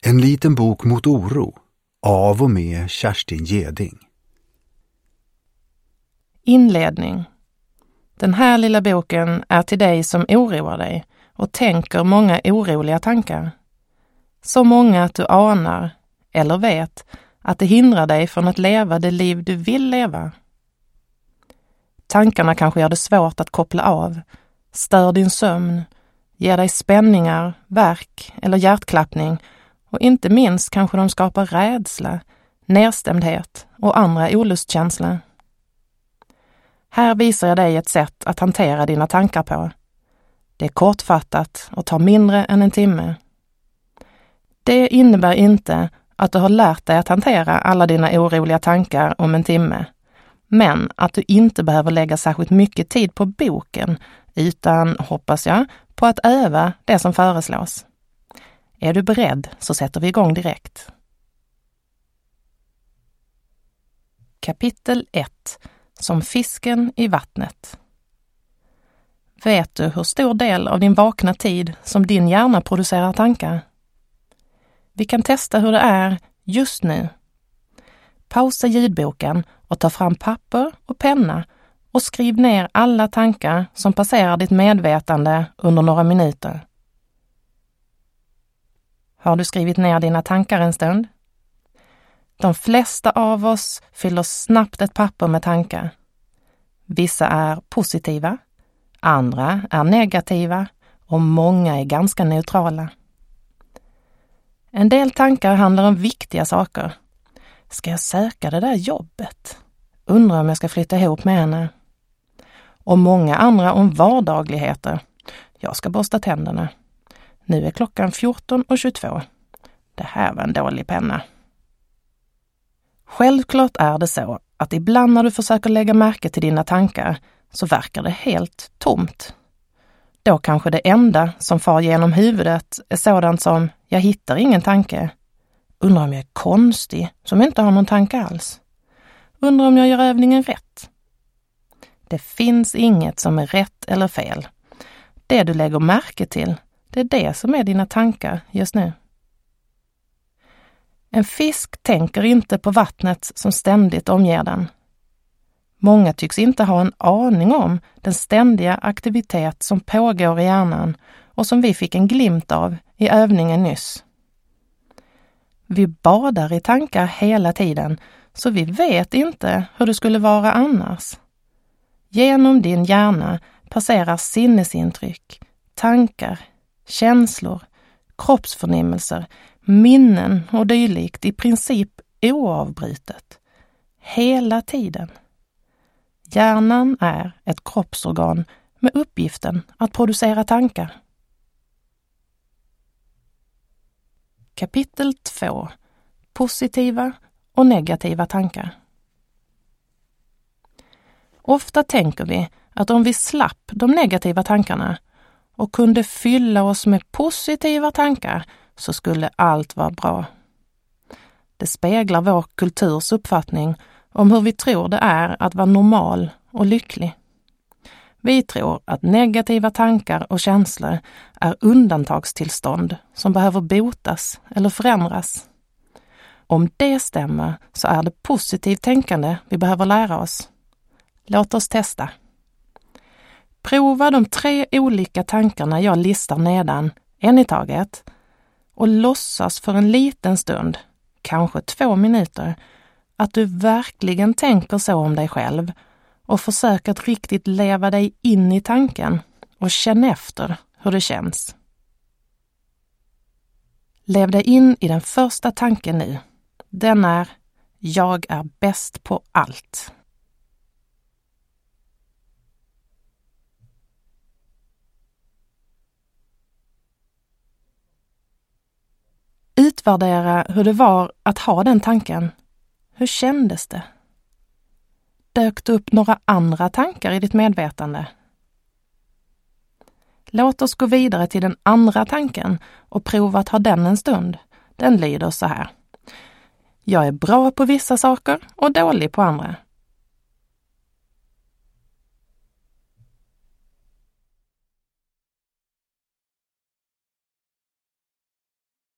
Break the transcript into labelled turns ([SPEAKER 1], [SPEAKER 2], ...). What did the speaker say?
[SPEAKER 1] En liten bok mot oro av och med Kerstin Geding.
[SPEAKER 2] Inledning. Den här lilla boken är till dig som oroar dig och tänker många oroliga tankar. Så många att du anar eller vet att det hindrar dig från att leva det liv du vill leva. Tankarna kanske gör det svårt att koppla av, stör din sömn, ger dig spänningar, värk eller hjärtklappning och inte minst kanske de skapar rädsla, nedstämdhet och andra olustkänslor. Här visar jag dig ett sätt att hantera dina tankar på. Det är kortfattat och tar mindre än en timme. Det innebär inte att du har lärt dig att hantera alla dina oroliga tankar om en timme, men att du inte behöver lägga särskilt mycket tid på boken utan, hoppas jag, på att öva det som föreslås. Är du beredd så sätter vi igång direkt. Kapitel 1. Som fisken i vattnet. Vet du hur stor del av din vakna tid som din hjärna producerar tankar? Vi kan testa hur det är just nu. Pausa ljudboken och ta fram papper och penna och skriv ner alla tankar som passerar ditt medvetande under några minuter. Har du skrivit ner dina tankar en stund? De flesta av oss fyller snabbt ett papper med tankar. Vissa är positiva, andra är negativa och många är ganska neutrala. En del tankar handlar om viktiga saker. Ska jag söka det där jobbet? Undrar om jag ska flytta ihop med henne. Och många andra om vardagligheter. Jag ska borsta tänderna. Nu är klockan 14:22. Det här var en dålig penna. Självklart är det så att ibland när du försöker lägga märke till dina tankar så verkar det helt tomt. Då kanske det enda som far genom huvudet är sådant som jag hittar ingen tanke. Undrar om jag är konstig som inte har någon tanke alls. Undrar om jag gör övningen rätt. Det finns inget som är rätt eller fel. Det du lägger märke till, det är det som är dina tankar just nu. En fisk tänker inte på vattnet som ständigt omger den. Många tycks inte ha en aning om den ständiga aktivitet som pågår i hjärnan och som vi fick en glimt av i övningen nyss. Vi badar i tankar hela tiden så vi vet inte hur det skulle vara annars. Genom din hjärna passerar sinnesintryck, tankar, känslor, kroppsförnimmelser, minnen och dylikt i princip oavbrutet. Hela tiden. Hjärnan är ett kroppsorgan med uppgiften att producera tankar. Kapitel 2. Positiva och negativa tankar. Ofta tänker vi att om vi slapp de negativa tankarna och kunde fylla oss med positiva tankar så skulle allt vara bra. Det speglar vår kulturs uppfattning om hur vi tror det är att vara normal och lycklig. Vi tror att negativa tankar och känslor är undantagstillstånd som behöver botas eller förändras. Om det stämmer så är det positivt tänkande vi behöver lära oss. Låt oss testa. Prova de 3 olika tankarna jag listar nedan, en i taget, och låtsas för en liten stund, kanske 2 minuter, att du verkligen tänker så om dig själv och försök att riktigt leva dig in i tanken och känna efter hur det känns. Lev dig in i den första tanken nu. Den är: jag är bäst på allt. Utvärdera hur det var att ha den tanken. Hur kändes det? Dök det upp några andra tankar i ditt medvetande? Låt oss gå vidare till den andra tanken och prova att ha den en stund. Den lyder så här: jag är bra på vissa saker och dålig på andra.